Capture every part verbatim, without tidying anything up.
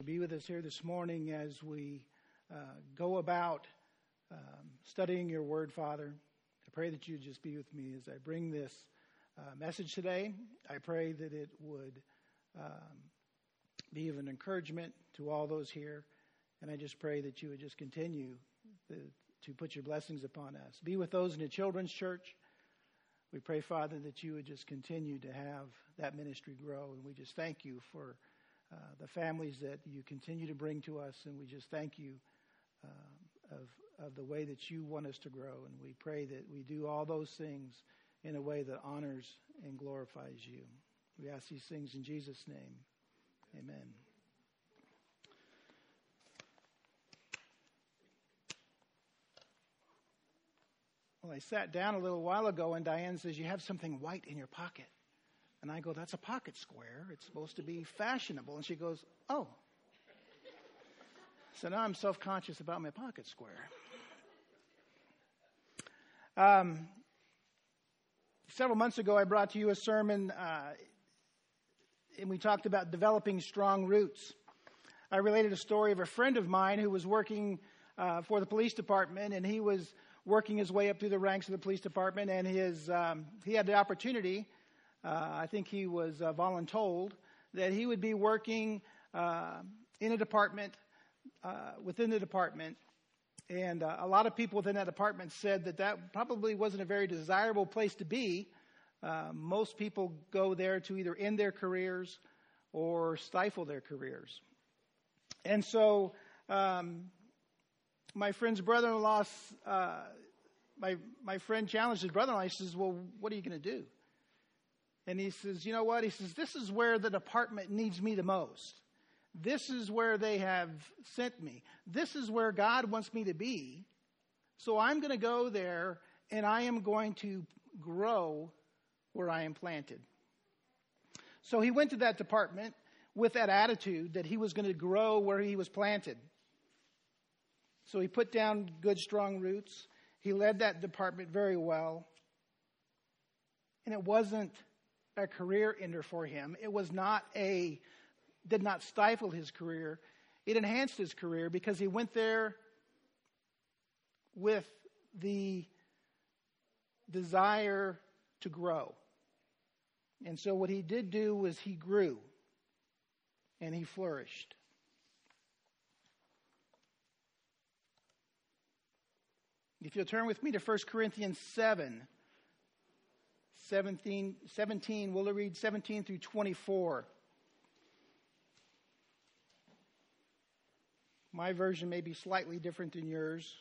be with us here this morning as we uh, go about um, studying your word, Father. I pray that you just be with me as I bring this uh, message today. I pray that it would um, be of an encouragement to all those here. And I just pray that you would just continue the, to put your blessings upon us. Be with those in the children's church. We pray, Father, that you would just continue to have that ministry grow. And we just thank you for uh, the families that you continue to bring to us. And we just thank you uh, of, of the way that you want us to grow. And we pray that we do all those things in a way that honors and glorifies you. We ask these things in Jesus' name. Amen. Well, I sat down a little while ago and Diane says, you have something white in your pocket. And I go, that's a pocket square. It's supposed to be fashionable. And she goes, oh. So now I'm self-conscious about my pocket square. Um, several months ago, I brought to you a sermon, uh, and we talked about developing strong roots. I related a story of a friend of mine who was working uh, for the police department, and he was working his way up through the ranks of the police department, and his um, he had the opportunity, uh, I think he was uh, voluntold, that he would be working uh, in a department, uh, within the department, and uh, a lot of people within that department said that that probably wasn't a very desirable place to be. Uh, most people go there to either end their careers or stifle their careers. And so um, my friend's brother-in-law, uh, my my friend challenged his brother-in-law. He says, well, what are you going to do? And he says, you know what? He says, this is where the department needs me the most. This is where they have sent me. This is where God wants me to be. So I'm going to go there, and I am going to grow where I am planted. So he went to that department with that attitude that he was going to grow where he was planted. So he put down good, strong roots. He led that department very well. And it wasn't a career ender for him. It was not a, did not stifle his career. It enhanced his career because he went there with the desire to grow. And so what he did do was he grew and he flourished. If you'll turn with me to First Corinthians seven, seventeen, seventeen, we'll read seventeen through twenty-four. My version may be slightly different than yours.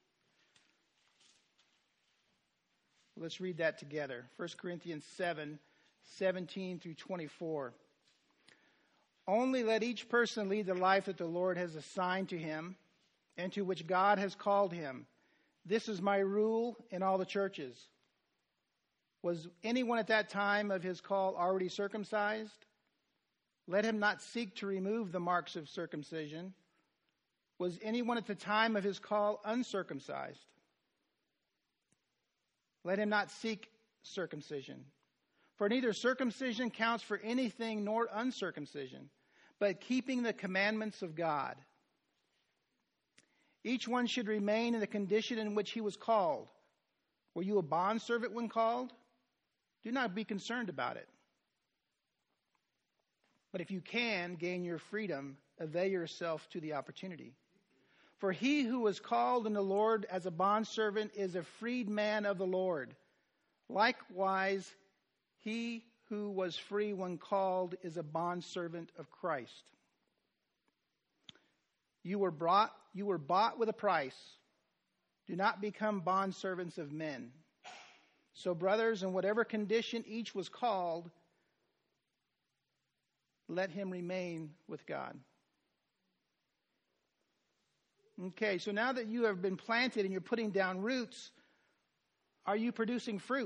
Let's read that together. First Corinthians seven, seventeen through twenty-four. Only let each person lead the life that the Lord has assigned to him and to which God has called him. This is my rule in all the churches. Was anyone at that time of his call already circumcised? Let him not seek to remove the marks of circumcision. Was anyone at the time of his call uncircumcised? Let him not seek circumcision. For neither circumcision counts for anything nor uncircumcision, but keeping the commandments of God. Each one should remain in the condition in which he was called. Were you a bondservant when called? Do not be concerned about it. But if you can gain your freedom, avail yourself to the opportunity. For he who was called in the Lord as a bondservant is a freedman of the Lord. Likewise, he who was free when called is a bondservant of Christ. You were brought, you were bought with a price. Do not become bondservants of men. So, brothers, in whatever condition each was called, let him remain with God. Okay, so now that you have been planted and you're putting down roots, are you producing fruit?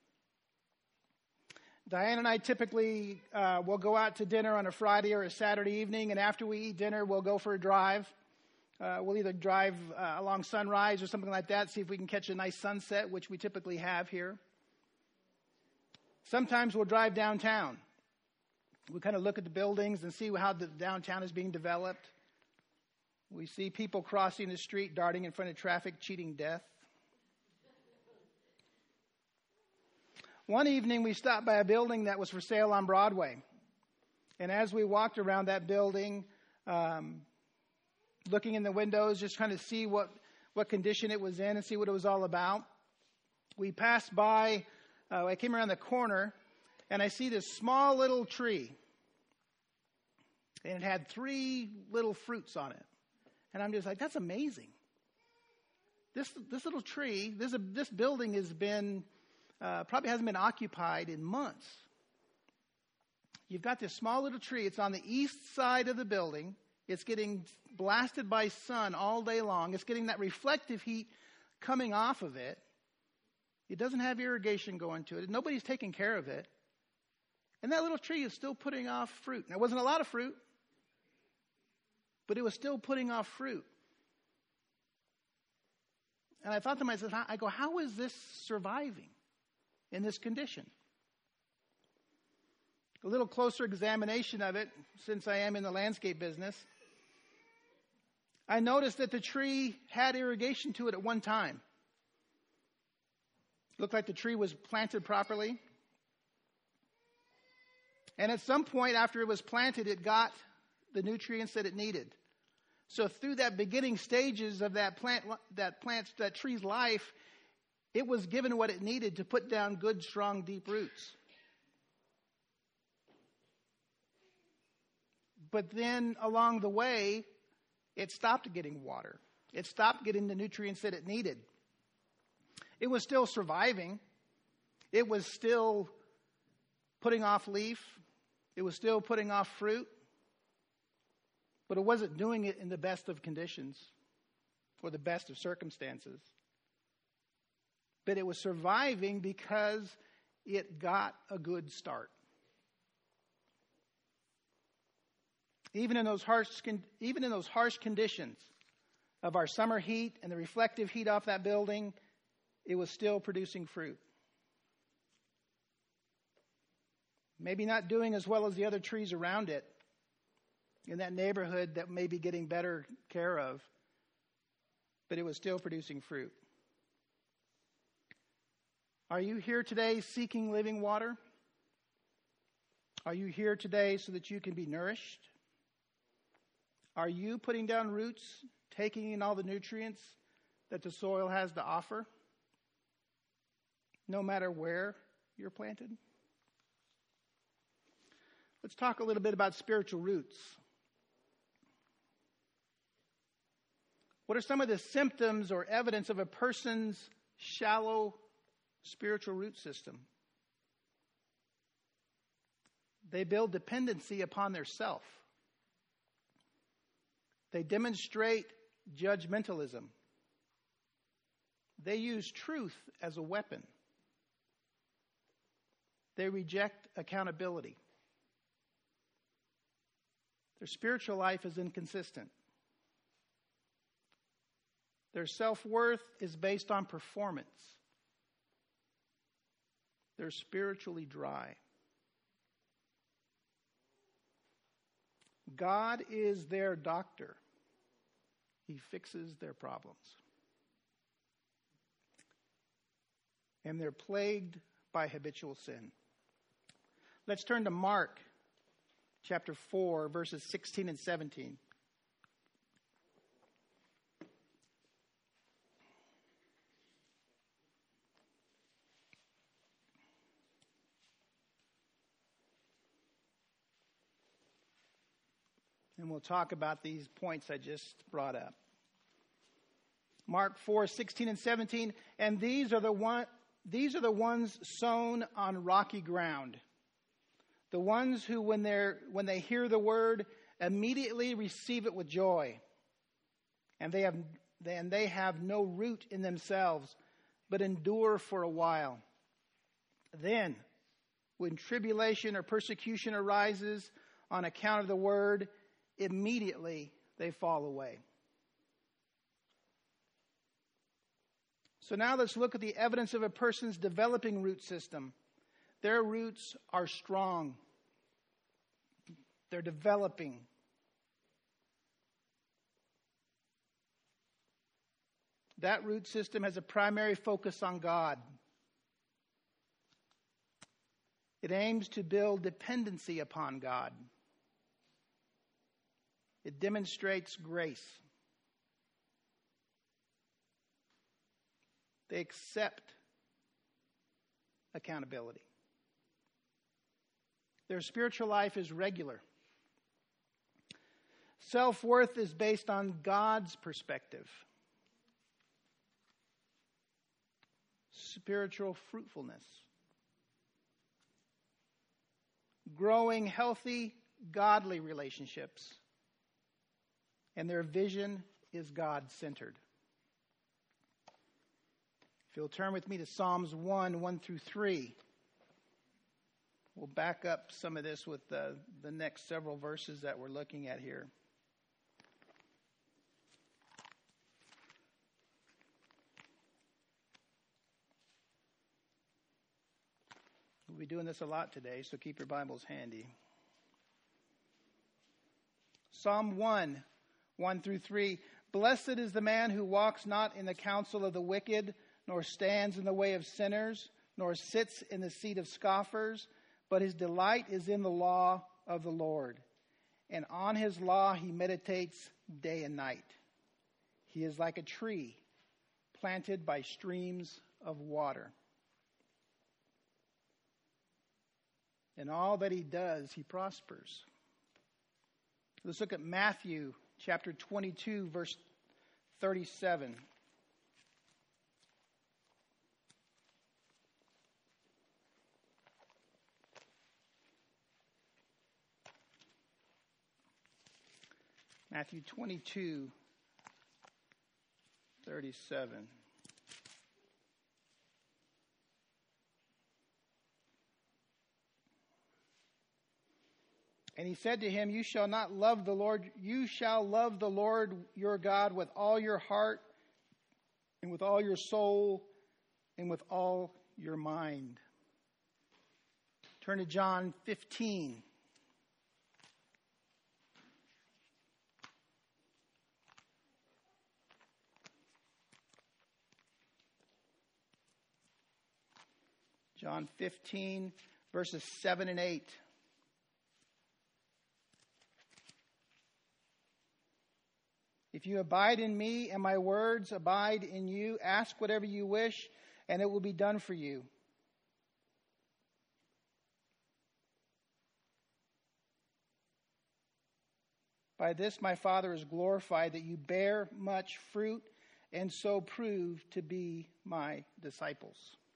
Diane and I typically uh, will go out to dinner on a Friday or a Saturday evening, and after we eat dinner, we'll go for a drive. Uh, we'll either drive uh, along sunrise or something like that, see if we can catch a nice sunset, which we typically have here. Sometimes we'll drive downtown. We kind of look at the buildings and see how the downtown is being developed. We see people crossing the street, darting in front of traffic, cheating death. One evening, we stopped by a building that was for sale on Broadway. And as we walked around that building, um, looking in the windows, just trying to see what, what condition it was in and see what it was all about, we passed by, uh, I came around the corner, and I see this small little tree. And it had three little fruits on it. And I'm just like, that's amazing. This this little tree, this, this building has been, uh, probably hasn't been occupied in months. You've got this small little tree. It's on the east side of the building. It's getting blasted by sun all day long. It's getting that reflective heat coming off of it. It doesn't have irrigation going to it. Nobody's taking care of it. And that little tree is still putting off fruit. Now, it wasn't a lot of fruit, but it was still putting off fruit. And I thought to myself, I go, how is this surviving in this condition? A little closer examination of it, since I am in the landscape business, I noticed that the tree had irrigation to it at one time. Looked like the tree was planted properly. And at some point after it was planted, it got the nutrients that it needed. So through that beginning stages of that plant, that plant, that tree's life, it was given what it needed to put down good, strong, deep roots. But then along the way, it stopped getting water. It stopped getting the nutrients that it needed. It was still surviving. It was still putting off leaf. It was still putting off fruit. But it wasn't doing it in the best of conditions or the best of circumstances. But it was surviving because it got a good start. Even in those harsh, even in those harsh conditions of our summer heat and the reflective heat off that building, it was still producing fruit. Maybe not doing as well as the other trees around it in that neighborhood that may be getting better care of, but it was still producing fruit. Are you here today seeking living water? Are you here today so that you can be nourished? Are you putting down roots, taking in all the nutrients that the soil has to offer, no matter where you're planted? Let's talk a little bit about spiritual roots. What are some of the symptoms or evidence of a person's shallow spiritual root system? They build dependency upon their self. They demonstrate judgmentalism. They use truth as a weapon. They reject accountability. Their spiritual life is inconsistent. Their self-worth is based on performance. They're spiritually dry. God is their doctor. He fixes their problems. And they're plagued by habitual sin. Let's turn to Mark chapter four, verses sixteen and seventeen. And we'll talk about these points I just brought up. Mark four, sixteen and seventeen. And these are the one, these are the ones sown on rocky ground. The ones who, when they're when they hear the word, immediately receive it with joy. And they have and they have no root in themselves, but endure for a while. Then, when tribulation or persecution arises on account of the word, immediately they fall away. So now let's look at the evidence of a person's developing root system. Their roots are strong. They're developing. That root system has a primary focus on God. It aims to build dependency upon God. It demonstrates grace. They accept accountability. Their spiritual life is regular. Self-worth is based on God's perspective. Spiritual fruitfulness. Growing healthy, godly relationships. And their vision is God-centered. If you'll turn with me to Psalms one, one through three. We'll back up some of this with the, the next several verses that we're looking at here. We'll be doing this a lot today, so keep your Bibles handy. Psalm one, one through three. Blessed is the man who walks not in the counsel of the wicked, nor stands in the way of sinners, nor sits in the seat of scoffers, but his delight is in the law of the Lord. And on his law he meditates day and night. He is like a tree planted by streams of water. In all that he does, he prospers. Let's look at Matthew chapter twenty-two, verse thirty-seven. Matthew twenty-two, thirty-seven. And he said to him, You shall not love the Lord, you shall love the Lord your God with all your heart, and with all your soul, and with all your mind. Turn to John fifteen. John fifteen, verses seven and eight. If you abide in me and my words abide in you, ask whatever you wish, and it will be done for you. By this my Father is glorified, that you bear much fruit, and so prove to be my disciples.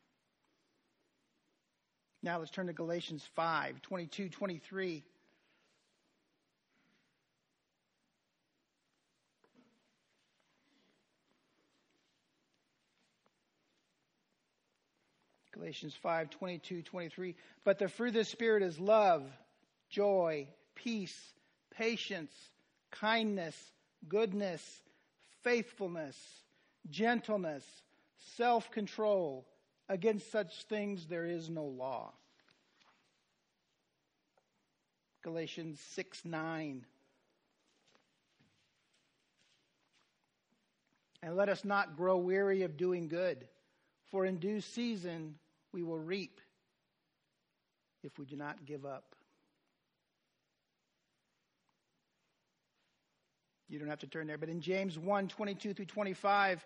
Now let's turn to Galatians five, twenty-two, twenty-three. Galatians five, twenty-two, twenty-three. But the fruit of the Spirit is love, joy, peace, patience, kindness, goodness, faithfulness, gentleness, self-control. Against such things there is no law. Galatians six, nine. And let us not grow weary of doing good, for in due season we will reap if we do not give up. You don't have to turn there, but in James one, twenty-two through twenty-five,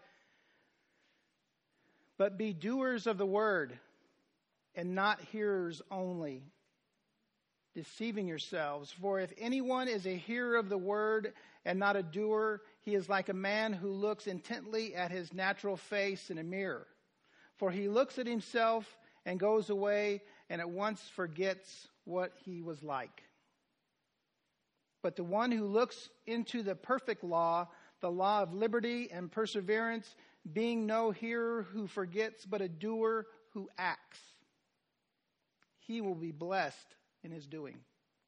but be doers of the word and not hearers only, deceiving yourselves. For if anyone is a hearer of the word and not a doer, he is like a man who looks intently at his natural face in a mirror. For he looks at himself and goes away and at once forgets what he was like. But the one who looks into the perfect law, the law of liberty and perseverance, being no hearer who forgets, but a doer who acts, he will be blessed in his doing.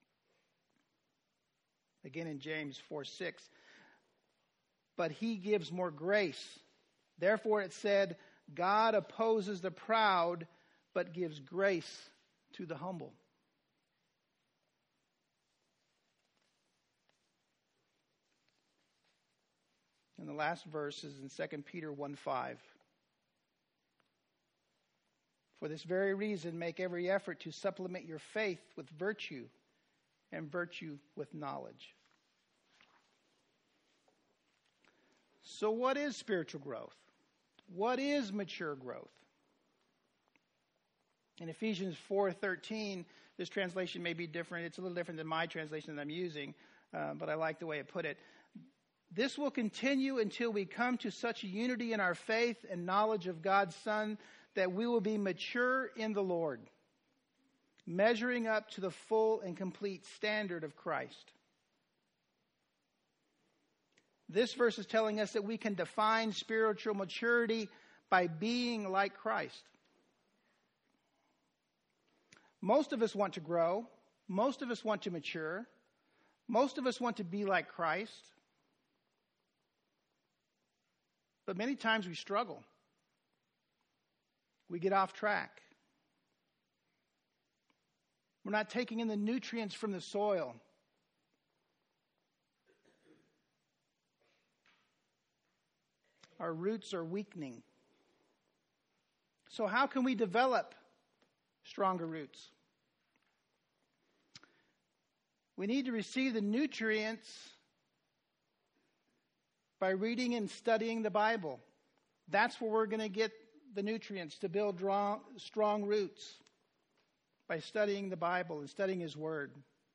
Again in James four, six. But he gives more grace. Therefore it said, God opposes the proud, but gives grace to the humble. last verse is in Second Peter one five. For this very reason, make every effort to supplement your faith with virtue, and virtue with knowledge. So what is spiritual growth? What is mature growth? In Ephesians four thirteen, this translation may be different. It's a little different than my translation that I'm using, uh, but I like the way it put it. This will continue until we come to such a unity in our faith and knowledge of God's Son that we will be mature in the Lord, measuring up to the full and complete standard of Christ. This verse is telling us that we can define spiritual maturity by being like Christ. Most of us want to grow. Most of us want to mature. Most of us want to be like Christ. But many times we struggle. We get off track. We're not taking in the nutrients from the soil. Our roots are weakening. So how can we develop stronger roots? We need to receive the nutrients by reading and studying the Bible. That's where we're going to get the nutrients to build strong roots, by studying the Bible and studying His Word.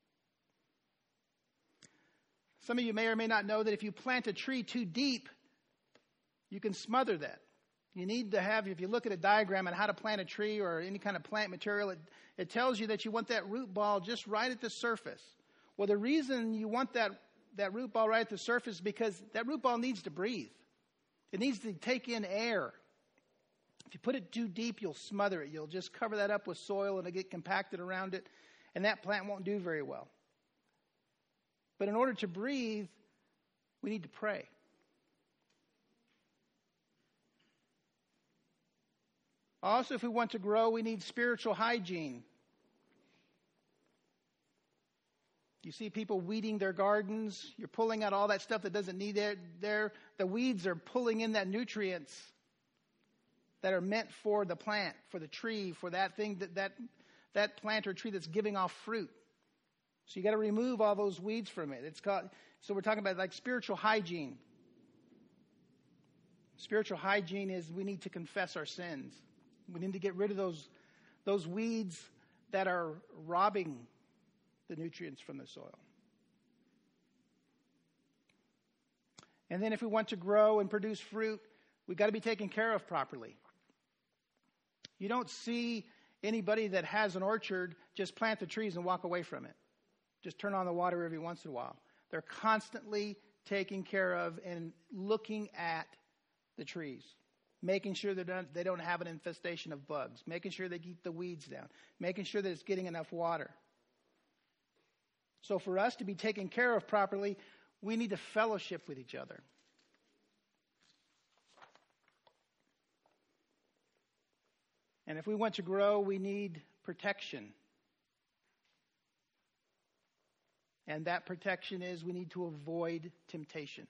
Some of you may or may not know that if you plant a tree too deep, you can smother that. You need to have, if you look at a diagram on how to plant a tree or any kind of plant material, it, it tells you that you want that root ball just right at the surface. Well, the reason you want that, that root ball right at the surface is because that root ball needs to breathe. It needs to take in air. If you put it too deep, you'll smother it. You'll just cover that up with soil and it'll get compacted around it, and that plant won't do very well. But in order to breathe, we need to pray. Also, if we want to grow, we need spiritual hygiene. You see people weeding their gardens. You're pulling out all that stuff that doesn't need it there. The weeds are pulling in that nutrients that are meant for the plant, for the tree, for that thing, that that, that plant or tree that's giving off fruit. So you got to remove all those weeds from it. It's called, so we're talking about like spiritual hygiene. Spiritual hygiene is we need to confess our sins. We need to get rid of those, those weeds that are robbing the nutrients from the soil. And then if we want to grow and produce fruit, we've got to be taken care of properly. You don't see anybody that has an orchard just plant the trees and walk away from it. Just turn on the water every once in a while. They're constantly taking care of and looking at the trees, making sure that they don't have an infestation of bugs, making sure they keep the weeds down, making sure that it's getting enough water. So for us to be taken care of properly, we need to fellowship with each other. And if we want to grow, we need protection. And that protection is we need to avoid temptation.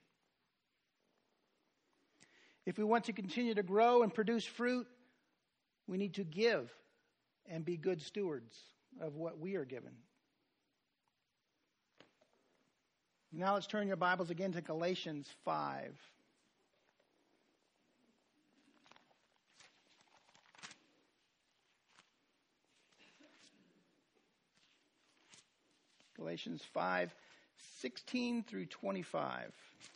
If we want to continue to grow and produce fruit, we need to give and be good stewards of what we are given. Now let's turn your Bibles again to Galatians five. Galatians five, sixteen through twenty-five.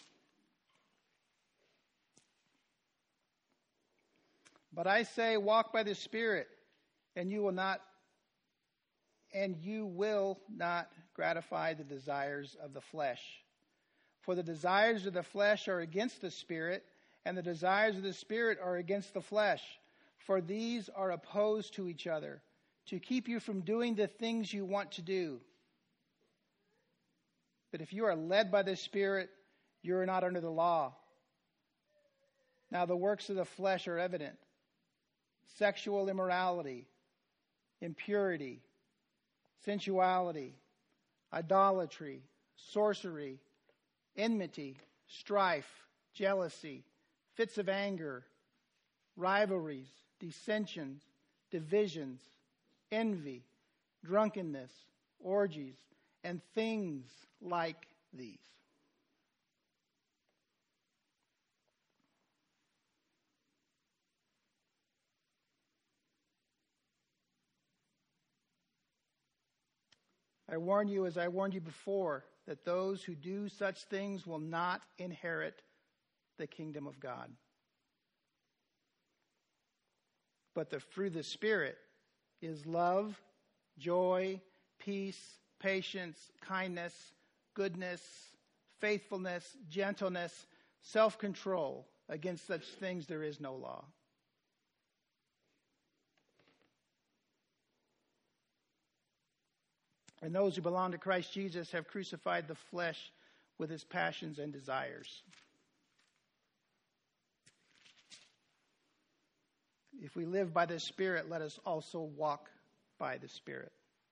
But I say, walk by the Spirit, and you will not, and you will not gratify the desires of the flesh. For the desires of the flesh are against the Spirit, and the desires of the Spirit are against the flesh. For these are opposed to each other, to keep you from doing the things you want to do. But if you are led by the Spirit, you are not under the law. Now the works of the flesh are evident: sexual immorality, impurity, sensuality, idolatry, sorcery, enmity, strife, jealousy, fits of anger, rivalries, dissensions, divisions, envy, drunkenness, orgies, and things like these. I warn you, as I warned you before, that those who do such things will not inherit the kingdom of God. But the fruit of the Spirit is love, joy, peace, patience, kindness, goodness, faithfulness, gentleness, self-control. Against such things there is no law. And those who belong to Christ Jesus have crucified the flesh with its passions and desires. If we live by the Spirit, let us also walk by the Spirit.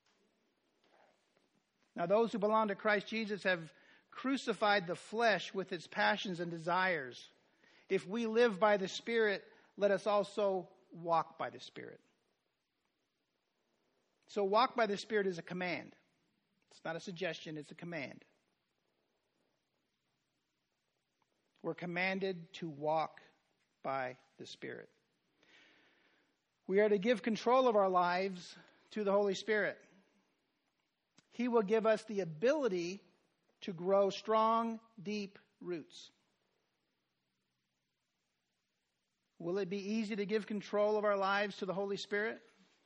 Now, those who belong to Christ Jesus have crucified the flesh with its passions and desires. If we live by the Spirit, let us also walk by the Spirit. So walk by the Spirit is a command. It's not a suggestion, it's a command. We're commanded to walk by the Spirit. We are to give control of our lives to the Holy Spirit. He will give us the ability to grow strong, deep roots. Will it be easy to give control of our lives to the Holy Spirit?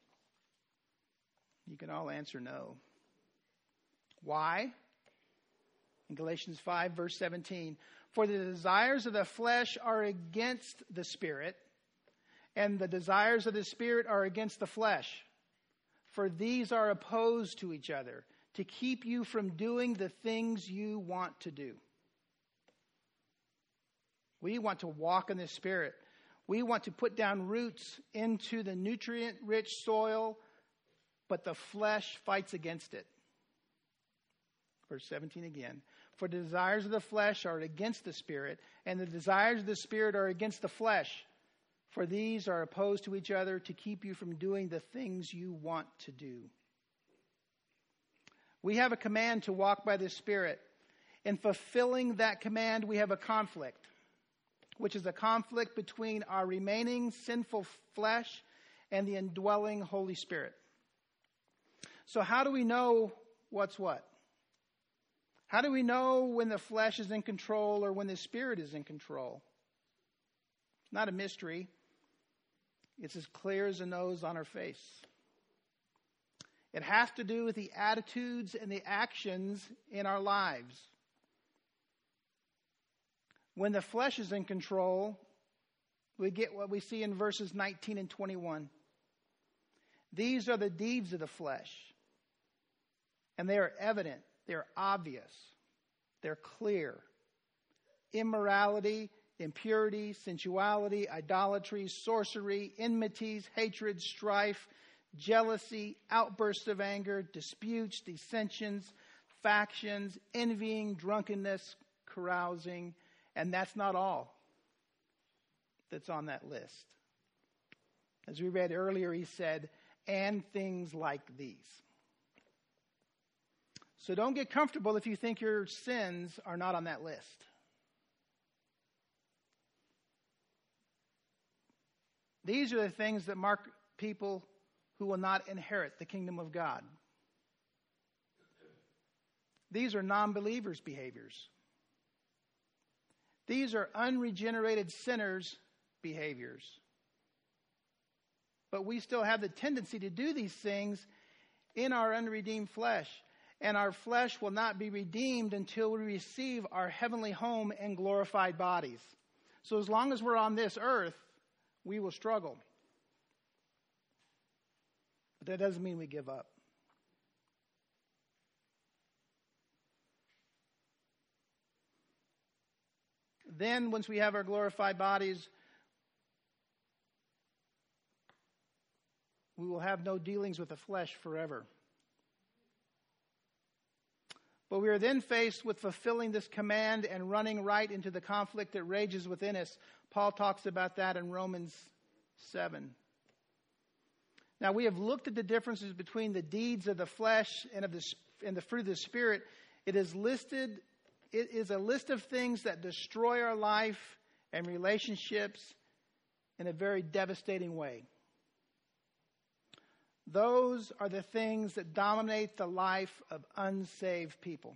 You can all answer no. Why? In Galatians five, verse seventeen, for the desires of the flesh are against the Spirit, and the desires of the Spirit are against the flesh. For these are opposed to each other, to keep you from doing the things you want to do. We want to walk in the Spirit. We want to put down roots into the nutrient-rich soil, but the flesh fights against it. Verse seventeen again. For the desires of the flesh are against the Spirit, and the desires of the Spirit are against the flesh. For these are opposed to each other to keep you from doing the things you want to do. We have a command to walk by the Spirit. In fulfilling that command, we have a conflict, which is a conflict between our remaining sinful flesh and the indwelling Holy Spirit. So how do we know what's what? How do we know when the flesh is in control or when the Spirit is in control? It's not a mystery. It's as clear as the nose on our face. It has to do with the attitudes and the actions in our lives. When the flesh is in control, we get what we see in verses nineteen and twenty-one. These are the deeds of the flesh, and they are evident, they're obvious, they're clear. Immorality, impurity, sensuality, idolatry, sorcery, enmities, hatred, strife, jealousy, outbursts of anger, disputes, dissensions, factions, envying, drunkenness, carousing. And that's not all that's on that list. As we read earlier, he said, and things like these. So don't get comfortable if you think your sins are not on that list. These are the things that mark people who will not inherit the kingdom of God. These are non-believers' behaviors. These are unregenerated sinners' behaviors. But we still have the tendency to do these things in our unredeemed flesh. And our flesh will not be redeemed until we receive our heavenly home and glorified bodies. So as long as we're on this earth, we will struggle. But that doesn't mean we give up. Then, once we have our glorified bodies, we will have no dealings with the flesh forever. But we are then faced with fulfilling this command and running right into the conflict that rages within us. Paul talks about that in Romans seven. Now, we have looked at the differences between the deeds of the flesh and of the and the fruit of the Spirit. It is listed. It is a list of things that destroy our life and relationships in a very devastating way. Those are the things that dominate the life of unsaved people.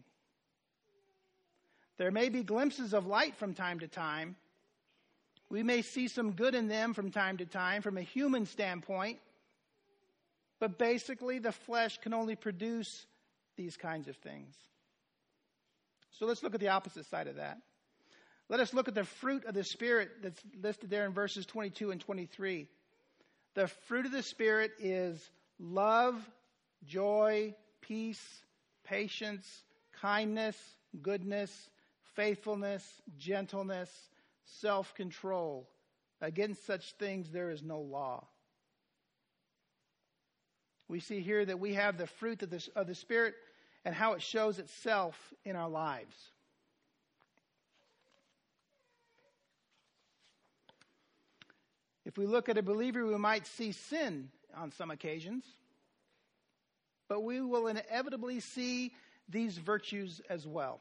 There may be glimpses of light from time to time. We may see some good in them from time to time from a human standpoint. But basically, the flesh can only produce these kinds of things. So let's look at the opposite side of that. Let us look at the fruit of the Spirit that's listed there in verses twenty-two and twenty-three. The fruit of the Spirit is love, joy, peace, patience, kindness, goodness, faithfulness, gentleness, self-control. Against such things there is no law. We see here that we have the fruit of the, of the Spirit and how it shows itself in our lives. If we look at a believer, we might see sin on some occasions, but we will inevitably see these virtues as well.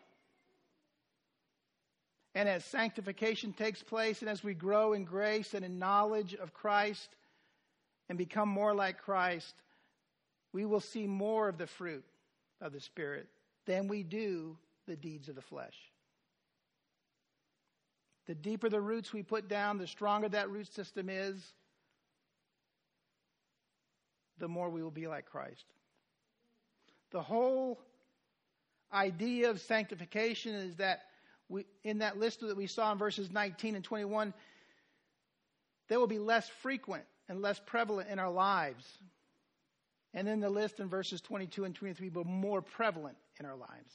And as sanctification takes place and as we grow in grace and in knowledge of Christ and become more like Christ, we will see more of the fruit of the Spirit than we do the deeds of the flesh. The deeper the roots we put down, the stronger that root system is, the more we will be like Christ. The whole idea of sanctification is that we, in that list that we saw in verses nineteen and twenty-one, they will be less frequent and less prevalent in our lives. And then the list in verses twenty-two and twenty-three will be more prevalent in our lives.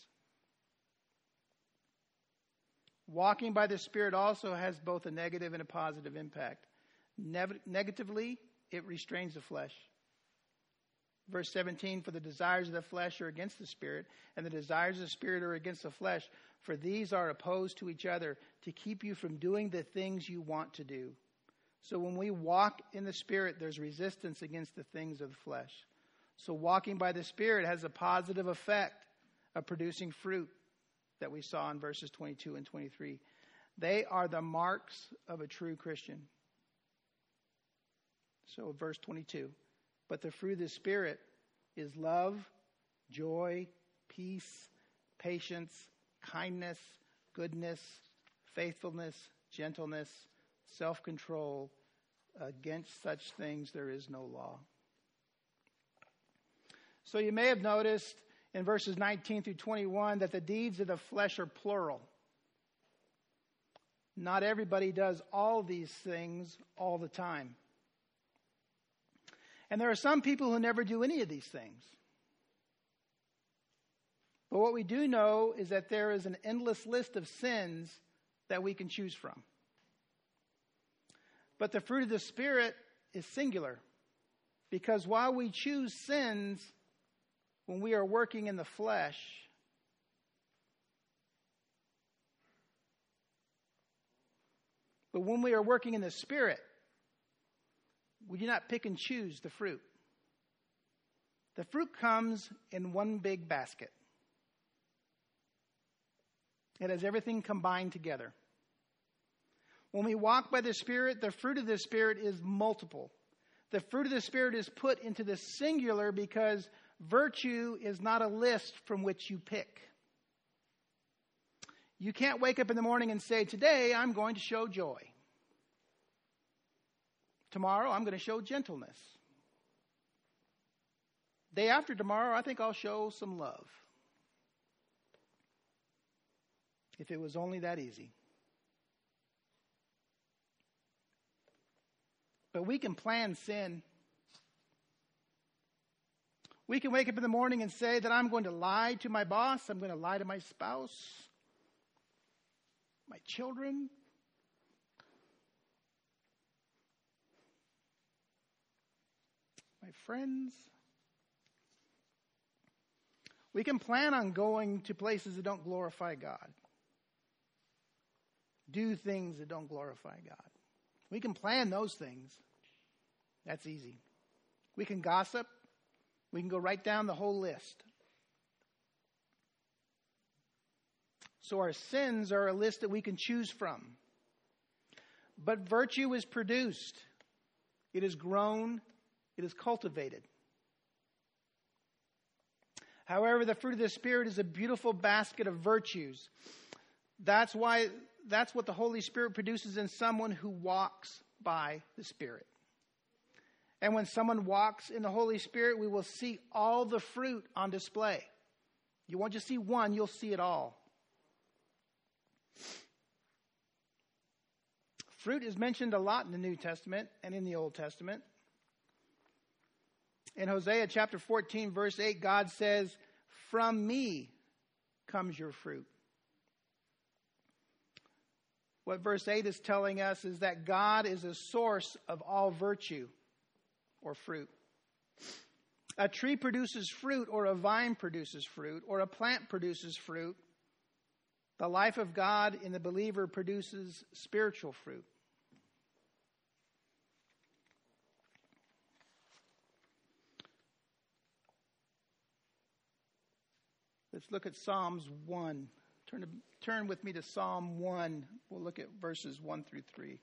Walking by the Spirit also has both a negative and a positive impact. Ne- negatively, it restrains the flesh. Verse seventeen, for the desires of the flesh are against the Spirit, and the desires of the Spirit are against the flesh. For these are opposed to each other to keep you from doing the things you want to do. So when we walk in the Spirit, there's resistance against the things of the flesh. So walking by the Spirit has a positive effect of producing fruit that we saw in verses twenty-two and twenty-three. They are the marks of a true Christian. So verse twenty-two, but the fruit of the Spirit is love, joy, peace, patience, kindness, goodness, faithfulness, gentleness, self-control. Against such things there is no law. So you may have noticed in verses nineteen through twenty-one that the deeds of the flesh are plural. Not everybody does all these things all the time. And there are some people who never do any of these things. But what we do know is that there is an endless list of sins that we can choose from. But the fruit of the Spirit is singular. Because while we choose sins when we are working in the flesh, but when we are working in the Spirit, we do not pick and choose the fruit. The fruit comes in one big basket. It has everything combined together. When we walk by the Spirit, the fruit of the Spirit is multiple. The fruit of the Spirit is put into the singular because virtue is not a list from which you pick. You can't wake up in the morning and say, today I'm going to show joy. Tomorrow I'm going to show gentleness. Day after tomorrow, I think I'll show some love. If it was only that easy. But we can plan sin. We can wake up in the morning and say that I'm going to lie to my boss. I'm going to lie to my spouse, my children, my friends. We can plan on going to places that don't glorify God. Do things that don't glorify God. We can plan those things. That's easy. We can gossip. We can go right down the whole list. So our sins are a list that we can choose from. But virtue is produced. It is grown. It is cultivated. However, the fruit of the Spirit is a beautiful basket of virtues. That's why, that's what the Holy Spirit produces in someone who walks by the Spirit. And when someone walks in the Holy Spirit, we will see all the fruit on display. You won't just see one, you'll see it all. Fruit is mentioned a lot in the New Testament and in the Old Testament. In Hosea chapter fourteen, verse eight, God says, "From me comes your fruit." What verse eight is telling us is that God is a source of all virtue or fruit. A tree produces fruit, or a vine produces fruit, or a plant produces fruit. The life of God in the believer produces spiritual fruit. Let's look at Psalms one. Turn, to, turn with me to Psalm one. We'll look at verses one through three.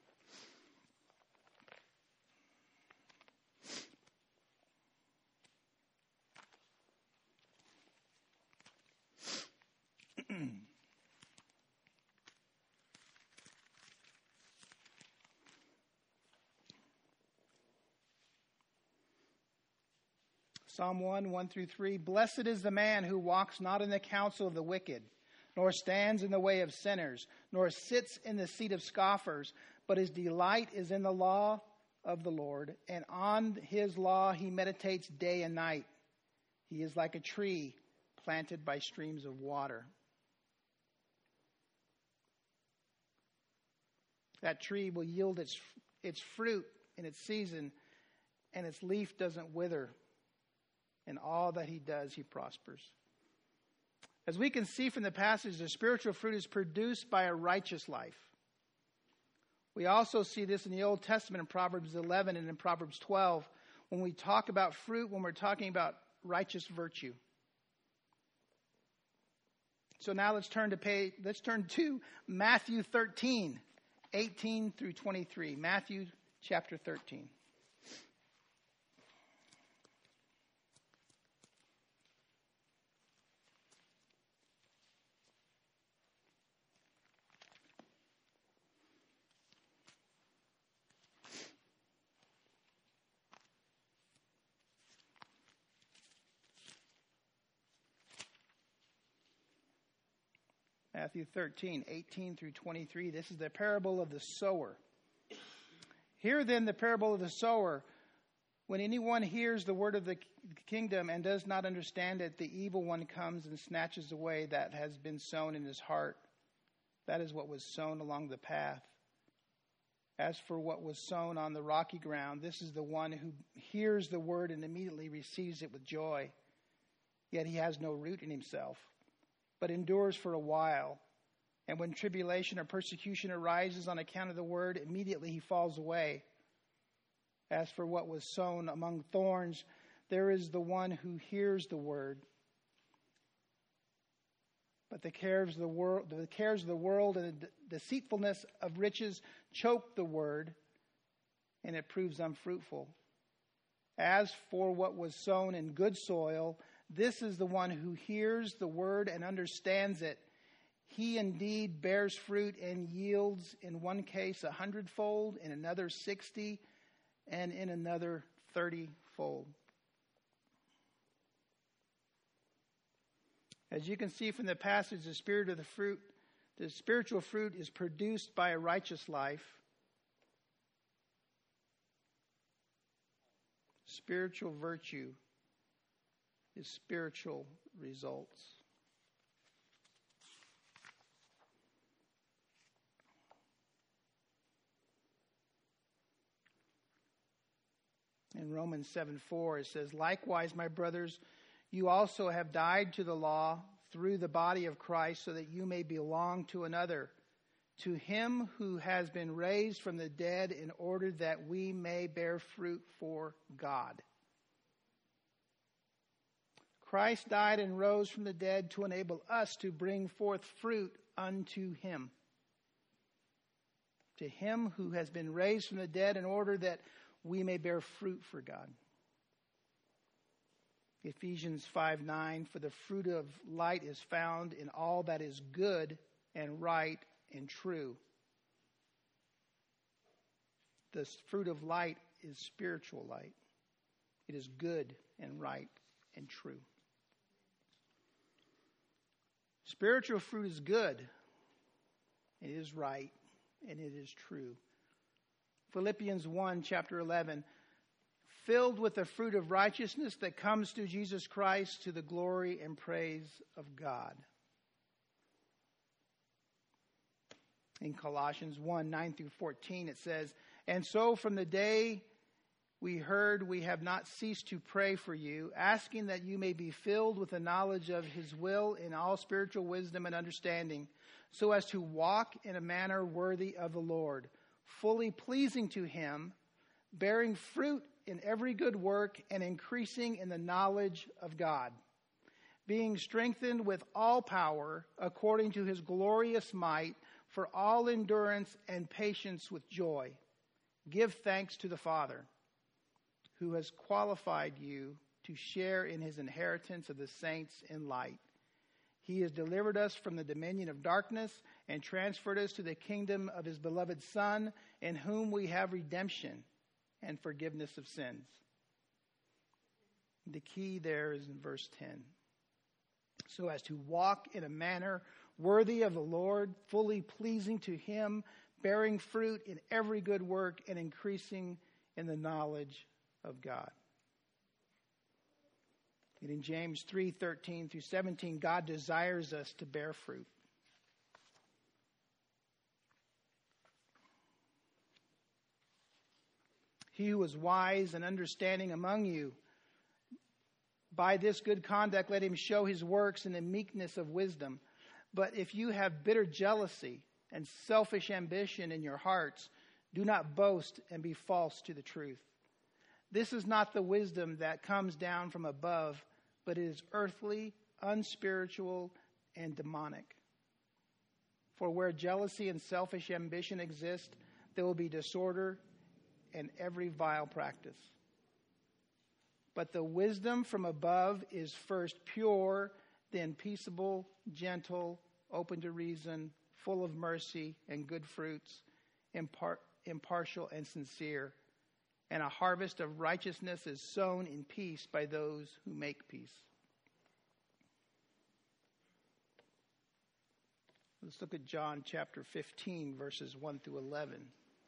Psalm one, one through three. Blessed is the man who walks not in the counsel of the wicked, nor stands in the way of sinners, nor sits in the seat of scoffers, but his delight is in the law of the Lord, and on his law he meditates day and night. He is like a tree planted by streams of water. That tree will yield its, its fruit in its season, and its leaf doesn't wither. In all that he does, he prospers. As we can see from the passage, the spiritual fruit is produced by a righteous life. We also see this in the Old Testament in Proverbs eleven and in Proverbs twelve. When we talk about fruit, when we're talking about righteous virtue. So now let's turn to page, let's turn to Matthew thirteen, eighteen through twenty-three. Matthew chapter thirteen. Matthew thirteen, eighteen through twenty-three. This is the parable of the sower. Hear then the parable of the sower. When anyone hears the word of the kingdom and does not understand it, the evil one comes and snatches away that has been sown in his heart. That is what was sown along the path. As for what was sown on the rocky ground, this is the one who hears the word and immediately receives it with joy. Yet he has no root in himself, but endures for a while. And when tribulation or persecution arises on account of the word, immediately he falls away. As for what was sown among thorns, there is the one who hears the word. But the cares of the world, the cares of the world and the deceitfulness of riches choke the word, and it proves unfruitful. As for what was sown in good soil, this is the one who hears the word and understands it. He indeed bears fruit and yields, in one case a hundredfold, in another sixty, and in another thirty-fold. As you can see from the passage, the spirit of the fruit, the spiritual fruit is produced by a righteous life. Spiritual virtue is spiritual results. In Romans seven four, it says, likewise, my brothers, You also have died to the law through the body of Christ, so that you may belong to another, to him who has been raised from the dead, in order that we may bear fruit for God. Christ died and rose from the dead to enable us to bring forth fruit unto him. To him who has been raised from the dead, in order that we may bear fruit for God. Ephesians five nine, for the fruit of light is found in all that is good and right and true. The fruit of light is spiritual light. It is good and right and true. Spiritual fruit is good. It is right and it is true. Philippians one, chapter eleven, filled with the fruit of righteousness that comes through Jesus Christ, to the glory and praise of God. In Colossians one, nine through fourteen, it says, and so from the day we heard, we have not ceased to pray for you, asking that you may be filled with the knowledge of his will in all spiritual wisdom and understanding, so as to walk in a manner worthy of the Lord, fully pleasing to him, bearing fruit in every good work and increasing in the knowledge of God, being strengthened with all power according to his glorious might, for all endurance and patience with joy. Give thanks to the Father, who has qualified you to share in his inheritance of the saints in light. He has delivered us from the dominion of darkness and transferred us to the kingdom of his beloved Son, in whom we have redemption and forgiveness of sins. The key there is in verse ten. So as to walk in a manner worthy of the Lord, fully pleasing to him, bearing fruit in every good work and increasing in the knowledge of God. And in James three, thirteen through seventeen, God desires us to bear fruit. He who is wise and understanding among you, by this good conduct let him show his works in the meekness of wisdom. But if you have bitter jealousy and selfish ambition in your hearts, do not boast and be false to the truth. This is not the wisdom that comes down from above, but it is earthly, unspiritual, and demonic. For where jealousy and selfish ambition exist, there will be disorder and every vile practice. But the wisdom from above is first pure, then peaceable, gentle, open to reason, full of mercy and good fruits, impar- impartial and sincere. And a harvest of righteousness is sown in peace by those who make peace. Let's look at John chapter fifteen, verses one through eleven.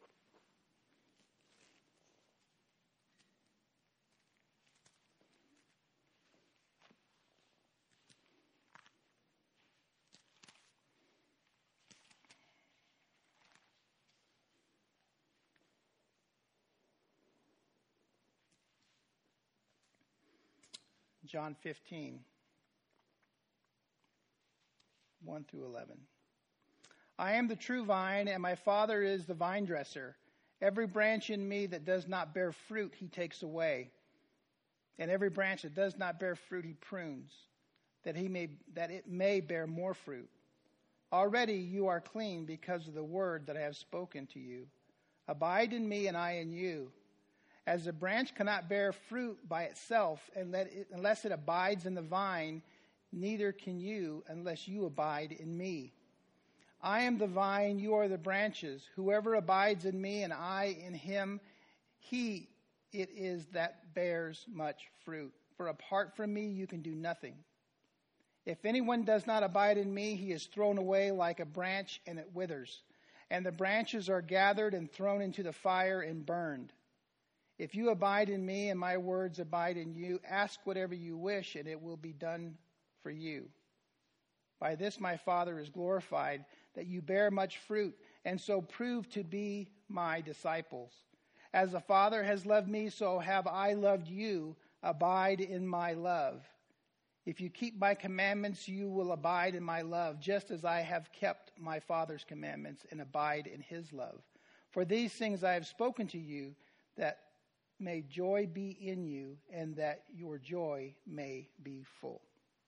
John fifteen, one through eleven. I am the true vine, and my Father is the vine dresser. Every branch in me that does not bear fruit, he takes away. And every branch that does not bear fruit, he prunes, that he may that it may bear more fruit. Already you are clean because of the word that I have spoken to you. Abide in me, and I in you. As a branch cannot bear fruit by itself unless it abides in the vine, neither can you unless you abide in me. I am the vine, you are the branches. Whoever abides in me and I in him, he it is that bears much fruit. For apart from me, you can do nothing. If anyone does not abide in me, he is thrown away like a branch and it withers. And the branches are gathered and thrown into the fire and burned. If you abide in me and my words abide in you, ask whatever you wish and it will be done for you. By this my Father is glorified, that you bear much fruit and so prove to be my disciples. As the Father has loved me, so have I loved you. Abide in my love. If you keep my commandments, you will abide in my love, just as I have kept my Father's commandments and abide in his love. For these things I have spoken to you, that may joy be in you, and that your joy may be full.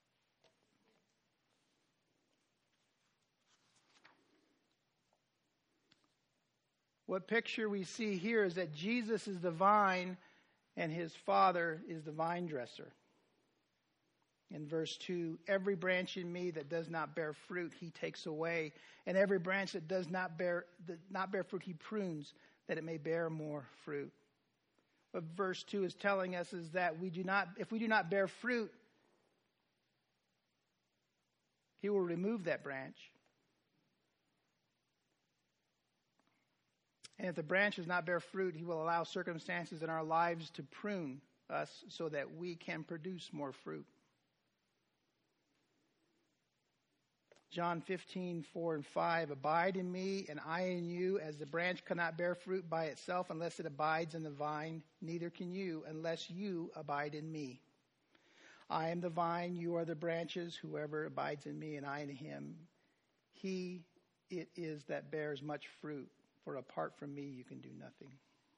What picture we see here is that Jesus is the vine and his Father is the vine dresser. In verse two, every branch in me that does not bear fruit, he takes away. And every branch that does not bear, that not bear fruit, he prunes, that it may bear more fruit. What verse two is telling us is that we do not, if we do not bear fruit, he will remove that branch. And if the branch does not bear fruit, he will allow circumstances in our lives to prune us so that we can produce more fruit. John fifteen, four and five, abide in me and I in you, as the branch cannot bear fruit by itself unless it abides in the vine, neither can you unless you abide in me. I am the vine, you are the branches. Whoever abides in me and I in him, he it is that bears much fruit, for apart from me you can do nothing.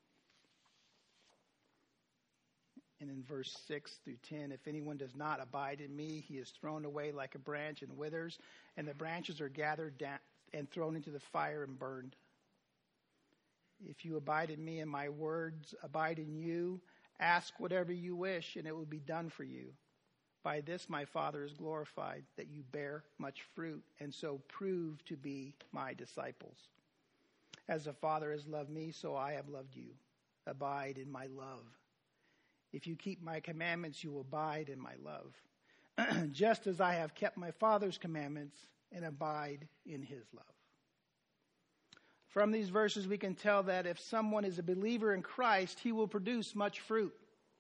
And in verse six through ten, if anyone does not abide in me, he is thrown away like a branch and withers, and the branches are gathered down and thrown into the fire and burned. If you abide in me and my words abide in you, ask whatever you wish, and it will be done for you. By this my Father is glorified, that you bear much fruit, and so prove to be my disciples. As the Father has loved me, so I have loved you. Abide in my love. If you keep my commandments, you will abide in my love, just as I have kept my Father's commandments and abide in his love. From these verses, we can tell that if someone is a believer in Christ, he will produce much fruit.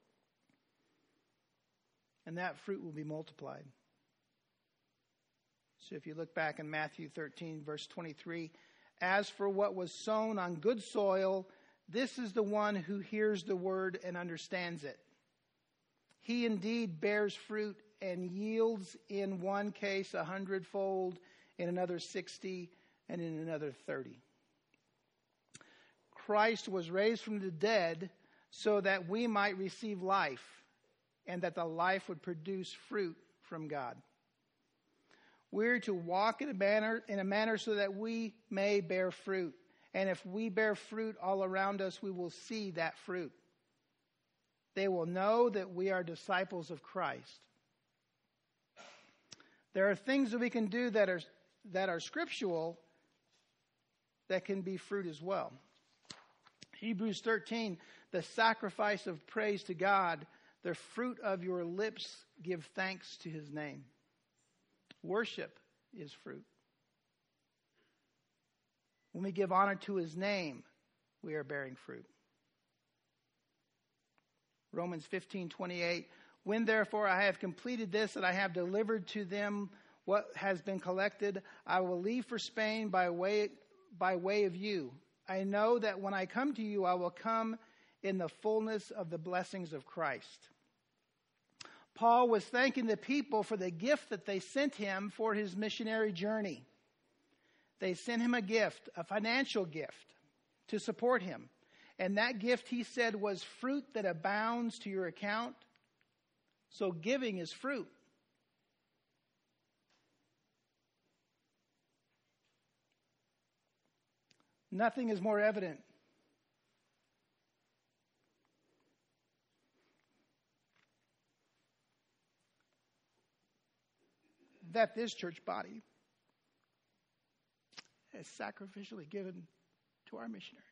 And that fruit will be multiplied. So if you look back in Matthew thirteen, verse twenty-three, as for what was sown on good soil, this is the one who hears the word and understands it. He indeed bears fruit and yields in one case a hundredfold, in another sixty, and in another thirty. Christ was raised from the dead so that we might receive life, and that the life would produce fruit from God. We're to walk in a manner, in a manner so that we may bear fruit. And if we bear fruit all around us, we will see that fruit. They will know that we are disciples of Christ. There are things that we can do that are, that are scriptural that can be fruit as well. Hebrews thirteen, the sacrifice of praise to God, the fruit of your lips give thanks to his name. Worship is fruit. When we give honor to his name, we are bearing fruit. Romans fifteen twenty-eight, when therefore I have completed this, and I have delivered to them what has been collected, I will leave for Spain by way, by way of you. I know that when I come to you, I will come in the fullness of the blessings of Christ. Paul was thanking the people for the gift that they sent him for his missionary journey. They sent him a gift, a financial gift, to support him. And that gift, he said, was fruit that abounds to your account. So giving is fruit. Nothing is more evident that this church body has sacrificially given to our missionaries.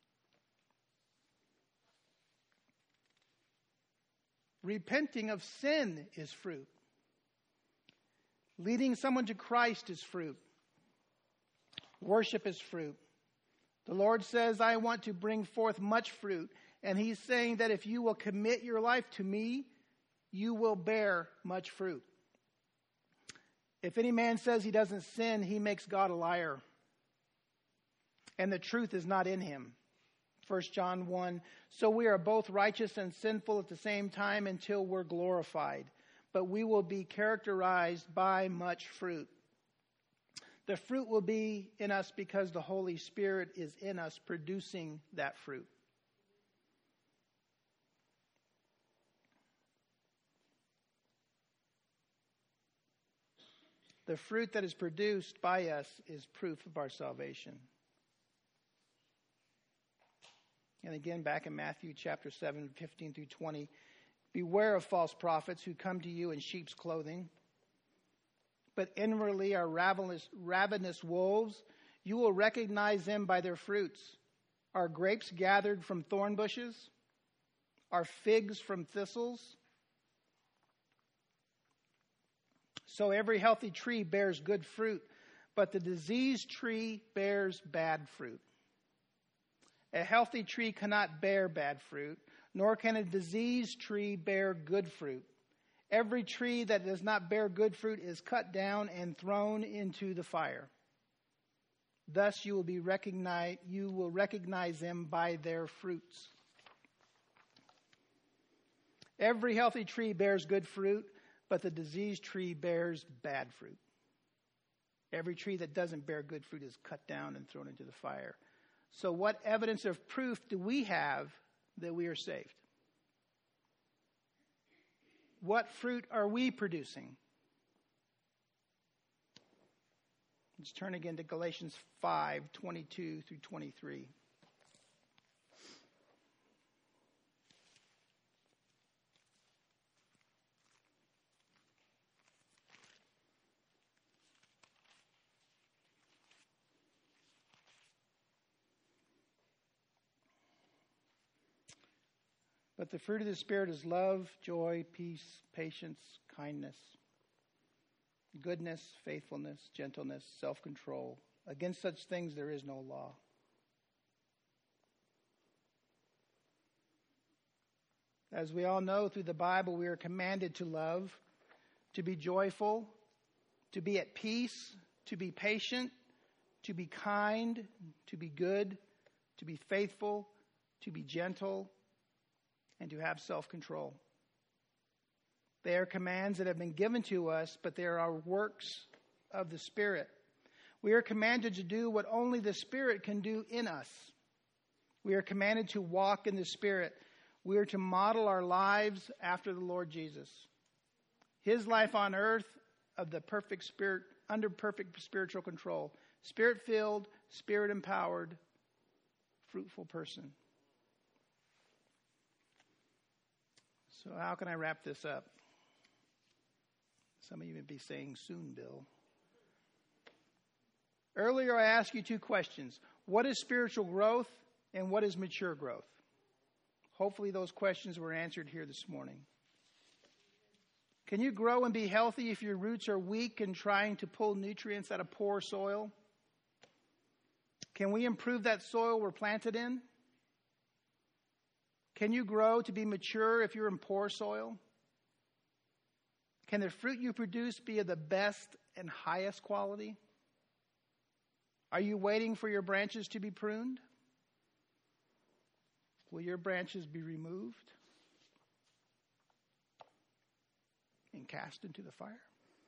Repenting of sin is fruit. Leading someone to Christ is fruit. Worship is fruit. The Lord says, I want to bring forth much fruit. And he's saying that if you will commit your life to me, you will bear much fruit. If any man says he doesn't sin, he makes God a liar, and the truth is not in him. First John one, so we are both righteous and sinful at the same time until we're glorified. but we will be characterized by much fruit. The fruit will be in us because the Holy Spirit is in us producing that fruit. The fruit that is produced by us is proof of our salvation. And again, back in Matthew chapter seven, fifteen through twenty, beware of false prophets who come to you in sheep's clothing, but inwardly are ravenous, ravenous wolves. You will recognize them by their fruits. Are grapes gathered from thorn bushes? Are figs from thistles? So every healthy tree bears good fruit, but the diseased tree bears bad fruit. A healthy tree cannot bear bad fruit, nor can a diseased tree bear good fruit. Every tree that does not bear good fruit is cut down and thrown into the fire. Thus you will be recognize, you will recognize them by their fruits. Every healthy tree bears good fruit, but the diseased tree bears bad fruit. Every tree that doesn't bear good fruit is cut down and thrown into the fire. So what evidence of proof do we have that we are saved? What fruit are we producing? Let's turn again to Galatians five, twenty-two through twenty-three. But the fruit of the Spirit is love, joy, peace, patience, kindness, goodness, faithfulness, gentleness, self-control. Against such things there is no law. As we all know through the Bible, we are commanded to love, to be joyful, to be at peace, to be patient, to be kind, to be good, to be faithful, to be gentle, and to have self-control. They are commands that have been given to us, but they are works of the Spirit. We are commanded to do what only the Spirit can do in us. We are commanded to walk in the Spirit. We are to model our lives after the Lord Jesus. His life on earth of the perfect spirit, under perfect spiritual control. Spirit-filled, Spirit-empowered, fruitful person. So how can I wrap this up? Some of you may be saying soon, Bill. Earlier I asked you two questions. What is spiritual growth and what is mature growth? Hopefully those questions were answered here this morning. Can you grow and be healthy if your roots are weak and trying to pull nutrients out of poor soil? Can we improve that soil we're planted in? Can you grow to be mature if you're in poor soil? Can the fruit you produce be of the best and highest quality? Are you waiting for your branches to be pruned? Will your branches be removed and cast into the fire?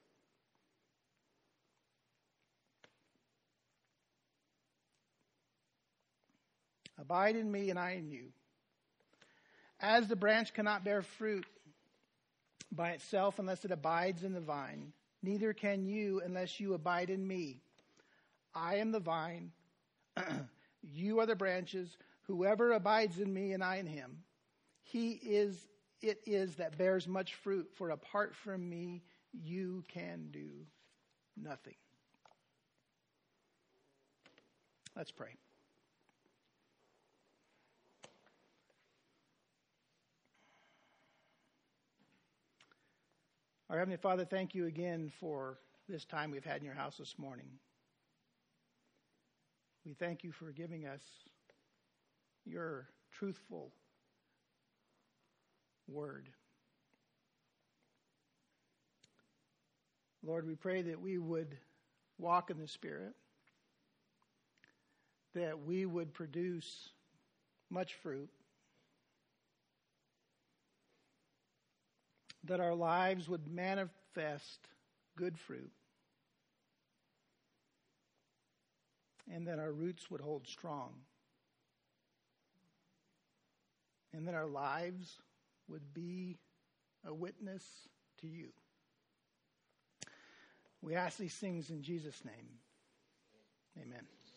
Abide in me and I in you. As the branch cannot bear fruit by itself unless it abides in the vine, neither can you unless you abide in me. I am the vine, you are the branches. Whoever abides in me and I in him, he is it is that bears much fruit, for apart from me you can do nothing. Let's pray. Our Heavenly Father, thank you again for this time we've had in your house this morning. We thank you for giving us your truthful word. Lord, we pray that we would walk in the Spirit, that we would produce much fruit, that our lives would manifest good fruit, and that our roots would hold strong, and that our lives would be a witness to you. We ask these things in Jesus' name. Amen.